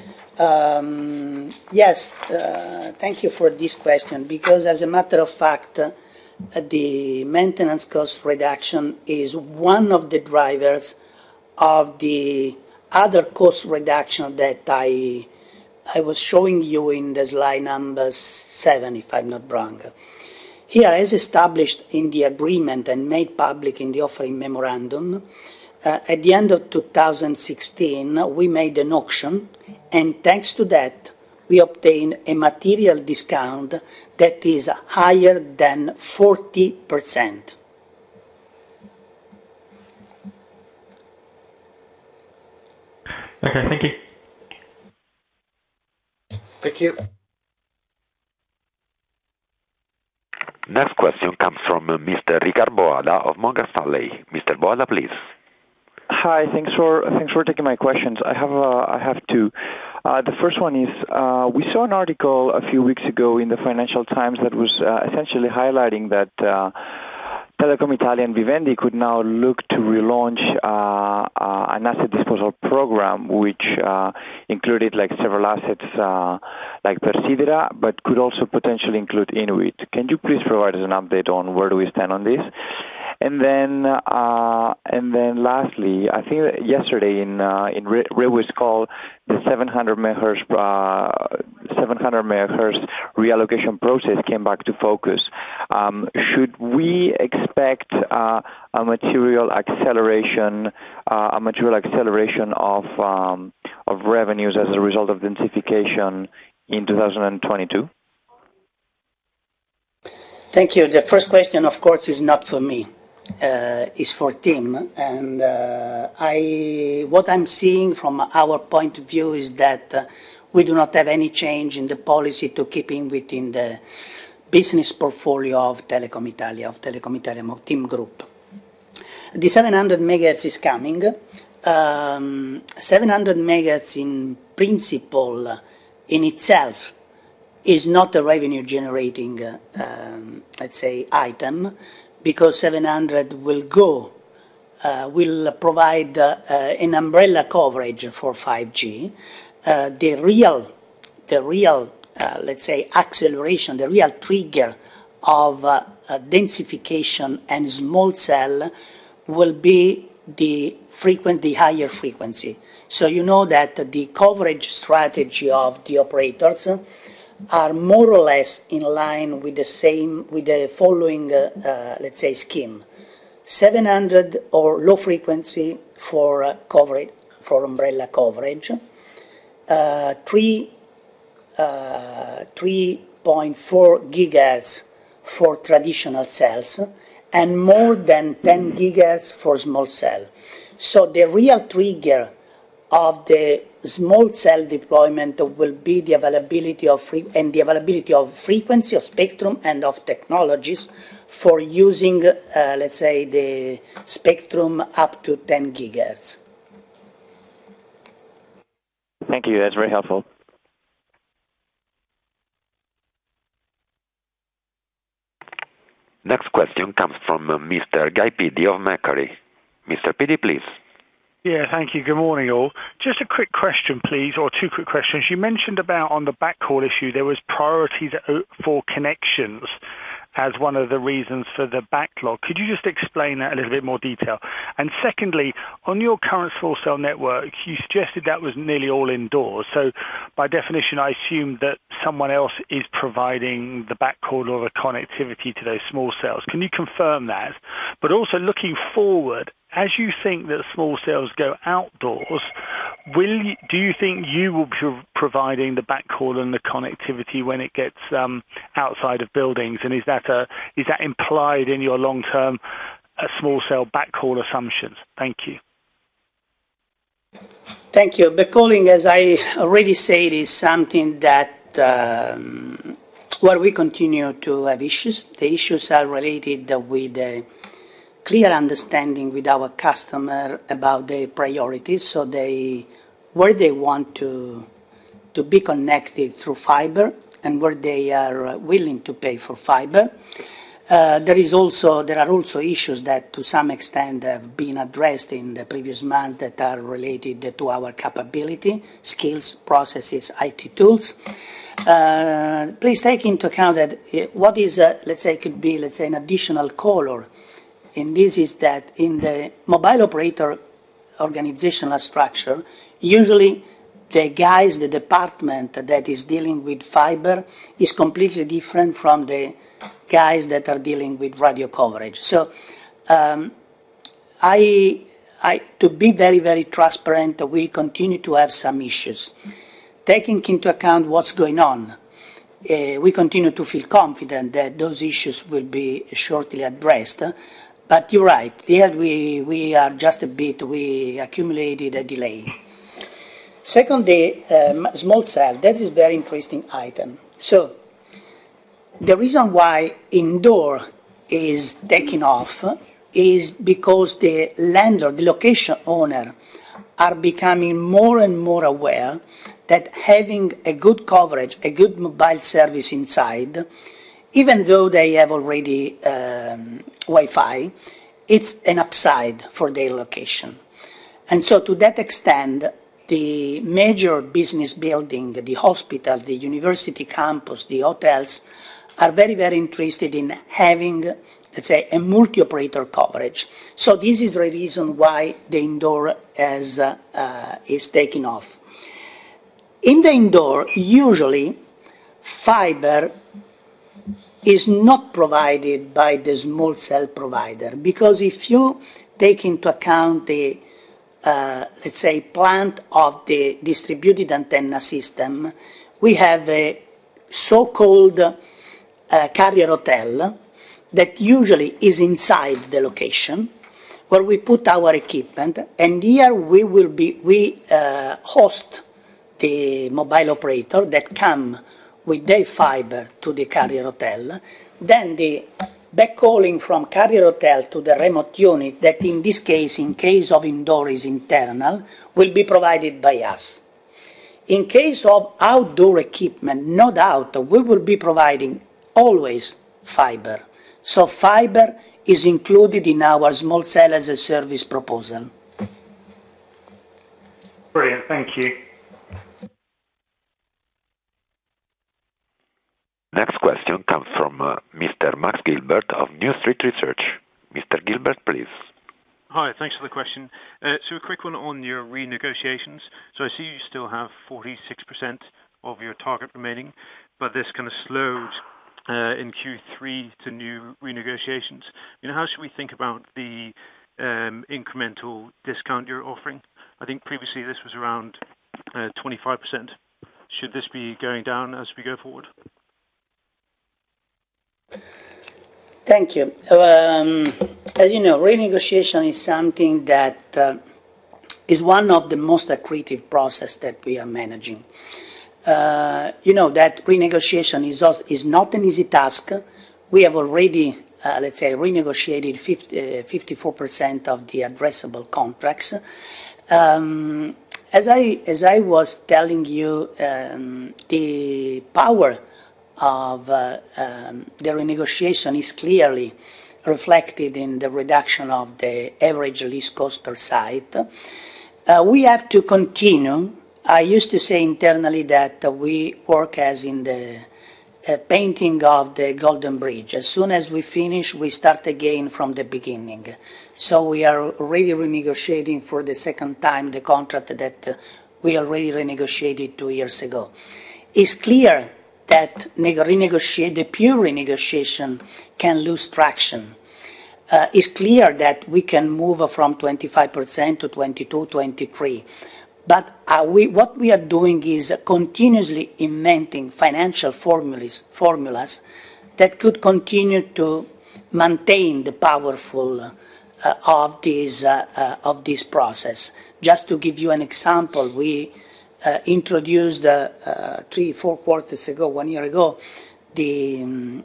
Yes, thank you for this question, because as a matter of fact, the maintenance cost reduction is one of the drivers of the other cost reduction that I was showing you in the slide number 7, if I'm not wrong. Here, as established in the agreement and made public in the offering memorandum, at the end of 2016, we made an auction, and thanks to that, we obtain a material discount that is higher than 40%. Okay, thank you. Thank you. Next question comes from Mr. Ricard Boada of Morgan Stanley. Mr. Boada, please. Hi, thanks for taking my questions. I have two. The first one is we saw an article a few weeks ago in the Financial Times that was essentially highlighting that Telecom Italia and Vivendi could now look to relaunch an asset disposal program, which included like several assets like Persidera, but could also potentially include Inuit. Can you please provide us an update on where do we stand on this? And then lastly, I think that yesterday in Rewi's call, the 700 megahertz reallocation process came back to focus. Should we expect a material acceleration of revenues as a result of densification in 2022? Thank you. The first question, of course, is not for me. Is for Tim, and what I'm seeing from our point of view is that we do not have any change in the policy to keeping within the business portfolio of Telecom Italia, TIM Group. The 700 megahertz is coming. 700 megahertz in principle in itself is not a revenue generating, let's say, item, because 700 will provide an umbrella coverage for 5G. The real, let's say, acceleration, the real trigger of densification and small cell will be the higher frequency. So you know that the coverage strategy of the operators are more or less in line with the following, let's say, scheme: 700 or low frequency for coverage, for umbrella coverage, 3.4 gigahertz for traditional cells, and more than 10 gigahertz for small cell. So the real trigger of the small cell deployment will be the availability of frequency, of spectrum, and of technologies for using, let's say, the spectrum up to 10 gigahertz. Thank you. That's very helpful. Next question comes from Mr. Guy Pidi of Macquarie. Mr. Pidi, please. Yeah, thank you. Good morning, all. Just a quick question, please, or two quick questions. You mentioned about on the backhaul issue, there was priorities for connections as one of the reasons for the backlog. Could you just explain that in a little bit more detail? And secondly, on your current small cell network, you suggested that was nearly all indoors. So by definition, I assume that someone else is providing the backhaul or the connectivity to those small cells. Can you confirm that? But also looking forward, as you think that small cells go outdoors, do you think you will be providing the backhaul and the connectivity when it gets outside of buildings? And is that implied in your long-term small cell backhaul assumptions? Thank you. Thank you. Backhauling, as I already said, is something that where we continue to have issues. The issues are related with clear understanding with our customer about their priorities, so where they want to be connected through fiber and where they are willing to pay for fiber. There are also issues that to some extent have been addressed in the previous months that are related to our capability, skills, processes, IT tools. Please take into account that what is, could be an additional color. And this is that in the mobile operator organizational structure, usually the department that is dealing with fiber is completely different from the guys that are dealing with radio coverage. So to be very, very transparent, we continue to have some issues. taking into account what's going on, we continue to feel confident that those issues will be shortly addressed. But you're right, here we are just a bit, we accumulated a delay. Second, the small cell, that is a very interesting item. So the reason why indoor is taking off is because the landlord, the location owner, are becoming more and more aware that having a good coverage, a good mobile service inside, even though they have already Wi-Fi, it's an upside for their location. And so to that extent, the major business building, the hospital, the university campus, the hotels, are very, very interested in having, let's say, a multi-operator coverage. So this is the reason why the indoor is taking off. In the indoor, usually, fiber is not provided by the small cell provider, because if you take into account the, let's say, plant of the distributed antenna system, we have a so-called carrier hotel that usually is inside the location where we put our equipment, and here we host the mobile operator that come with their fiber to the carrier hotel, then the backhauling from carrier hotel to the remote unit, that in this case, in case of indoor is internal, will be provided by us. In case of outdoor equipment, no doubt, we will be providing always fiber. So fiber is included in our small cell as a service proposal. Brilliant, thank you. Next question comes from Mr. Max Gilbert of New Street Research. Mr. Gilbert, please. Hi, thanks for the question. So a quick one on your renegotiations. So I see you still have 46% of your target remaining, but this kind of slowed in Q3 to new renegotiations. You know, how should we think about the incremental discount you're offering? I think previously this was around 25%. Should this be going down as we go forward? Thank you. As you know, renegotiation is something that is one of the most accretive process that we are managing. You know that renegotiation is not an easy task. We have already, let's say, renegotiated 54% of the addressable contracts. As I was telling you, the power of the renegotiation is clearly reflected in the reduction of the average lease cost per site. We have to continue. I used to say internally that we work as in the painting of the Golden Bridge. As soon as we finish, we start again from the beginning. So we are already renegotiating for the second time the contract that we already renegotiated 2 years ago. It's clear that the pure renegotiation can lose traction. It's clear that we can move from 25% to 22, 23. But what we are doing is continuously inventing financial formulas that could continue to maintain the powerful of this process. Just to give you an example, we introduced 3-4 quarters ago, 1 year ago, the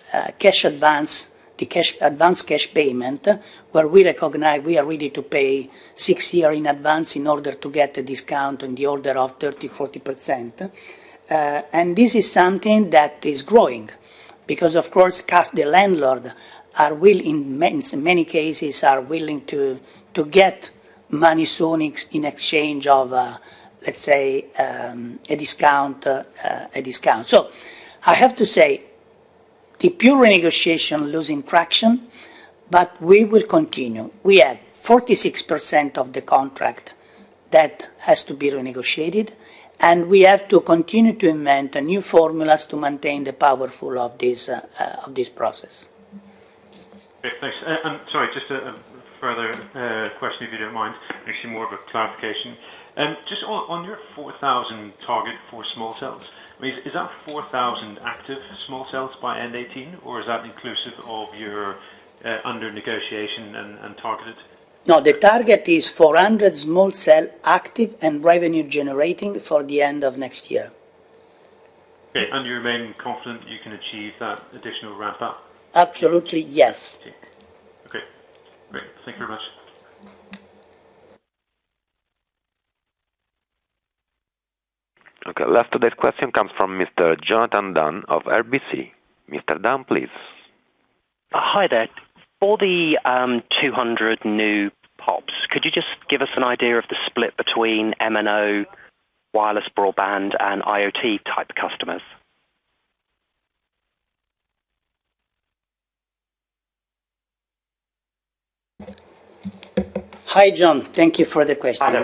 advance cash payment, where we recognize we are ready to pay 6 years in advance in order to get a discount in the order of 30-40%. And this is something that is growing, because of course the landlord are in many cases are willing to get money soon in exchange of let's say a discount. So I have to say, the pure renegotiation losing traction, but we will continue. We have 46% of the contract that has to be renegotiated, and we have to continue to invent new formulas to maintain the powerful of this process. Okay, thanks. I'm sorry, just a further question, if you don't mind, actually more of a clarification. Just on your 4,000 target for small cells, I mean, is that 4,000 active small cells by end 18, or is that inclusive of your under negotiation and targeted? No, the target is 400 small cell active and revenue generating for the end of next year. Okay, and you remain confident you can achieve that additional ramp up? Absolutely, yes. Okay, great. Thank you very much. Okay, last today's question comes from Mr. Jonathan Dunn of RBC. Mr. Dunn, please. Hi there. For the 200 new POPs, could you just give us an idea of the split between MNO, wireless broadband, and IoT type customers? Hi, John. Thank you for the question.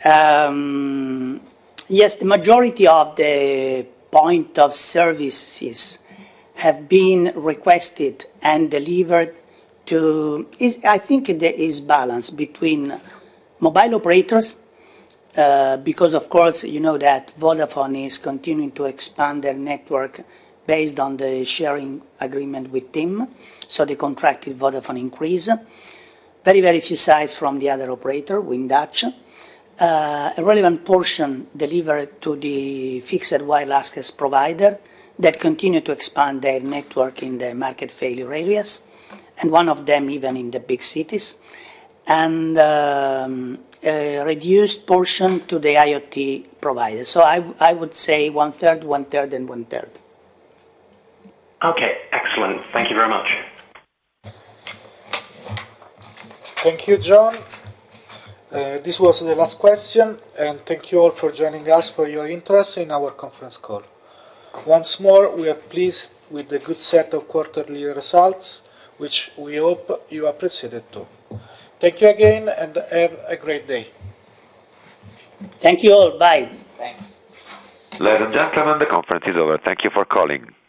Yes, the majority of the point of services have been requested and delivered to, I think there is balance between mobile operators, because of course you know that Vodafone is continuing to expand their network based on the sharing agreement with TIM, so the contracted Vodafone increase. Very, very few sites from the other operator, Windach. A relevant portion delivered to the fixed wireless access provider that continue to expand their network in the market failure areas, and one of them even in the big cities, and a reduced portion to the IoT provider. So I would say 1/3, 1/3, and 1/3. Okay, excellent. Thank you very much. Thank you, John. This was the last question, and thank you all for joining us for your interest in our conference call. Once more, we are pleased with the good set of quarterly results, which we hope you appreciated too. Thank you again, and have a great day. Thank you all. Bye. Thanks. Ladies and gentlemen, the conference is over. Thank you for calling.